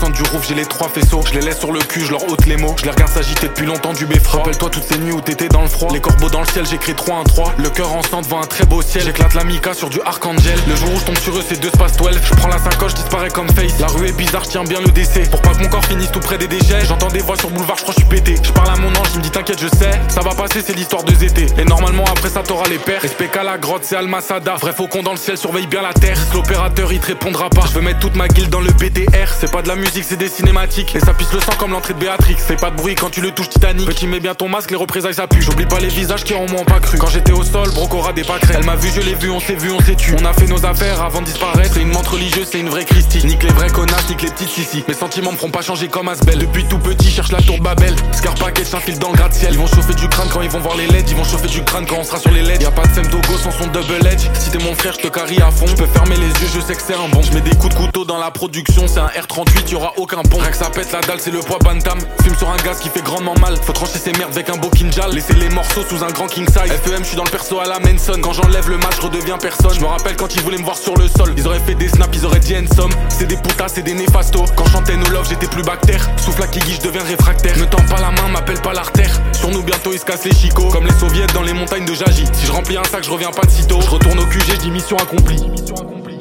descendre du roof, j'ai les 3 faisceaux. Je les laisse sur le cul, je leur ôte les mots. Je les regarde s'agiter depuis longtemps du beffroi. Rappelle-toi toutes ces nuits où t'étais dans le froid. Les corbeaux dans le ciel, j'écris 3-1-3. Le cœur en sang devant un très beau ciel. J'éclate la Mika sur du Archangel. Le jour où je tombe sur eux, c'est 2 space 12. Je prends la sacoche, disparaît comme face. La rue est bizarre, je tiens bien le décès. Pour pas que mon corps finisse tout près des déchets. J'entends des voix sur boulevard, je crois que je suis pété. Je parle à mon ange, il me dit t'inquiète, je sais. Ça va passer, c'est l'histoire de Zété. Et normalement après ça t'auras les pères. SPK la grotte, c'est Almasada. Vrai faucon dans le ciel, surveille bien la terre. L'opérateur il te répondra pas. Je veux mettre toute ma guilde dans le BTR. C'est pas de la musique, c'est des cinématiques. Et ça pisse le sang comme l'entrée de Béatrix. Fais pas de bruit quand tu le touches Titanic. Petit mets bien ton masque, les représailles ça pue. J'oublie pas les visages qui en m'ont pas cru. Quand j'étais au sol, Brocora des pâquerettes. Elle m'a vu, je l'ai vu, on s'est tu. On a fait nos affaires avant de disparaître. C'est une menthe religieuse, c'est une vraie Christie. Nique les vrais connasses, nique les petites sissi. Mes sentiments me feront pas changer comme Asbel. Depuis tout petit, cherche la tour de Babel. Scar package s'infile dans le gratte-ciel. Ils vont chauffer du crâne quand ils vont voir les LED. Ils vont chauffer du crâne quand on sera sur les LED. Y'a pas de Sem Togo sans son double edge. Si t'es mon frère, je te carie à fond. Je peux fermer les yeux, je sais que c'est un bon. Je mets des coups de couteau dans la production. C'est un R38, y'aura aucun pont. Rien que ça pète la dalle, c'est le poids bantam. Fume sur un gaz qui fait grandement mal. Faut trancher ces merdes avec un beau kinjal. Laisser les morceaux sous un grand king size. FEM, je suis dans le perso à la Manson. Quand j'enlève le match, je redeviens personne. Je me rappelle quand ils voulaient me voir sur le sol. Ils auraient fait des snaps, ils auraient dit ensom. C'est des putas, c'est des néfastos. Quand je chantais No Love, j'étais plus bactère. Souffle à Kiki, je deviens réfractaire. Ne tends pas la main, m'appelle pas l'artère. Sur nous bientôt ils se cassent les chicots. Comme les soviets dans les montagnes de Jaji. Si je remplis un sac, je reviens pas de sitôt. Je retourne au QG, je dis mission accomplie.